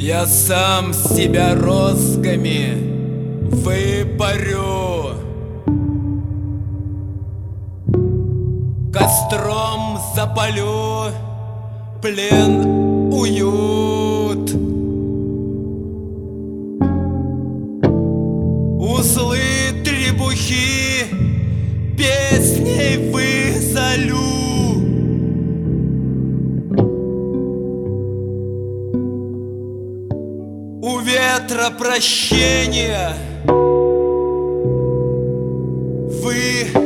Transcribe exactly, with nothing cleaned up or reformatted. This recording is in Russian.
Я сам себя розгами выпарю, костром запалю плен, уют. Узлы требухи песней высолю. У ветра прощения вы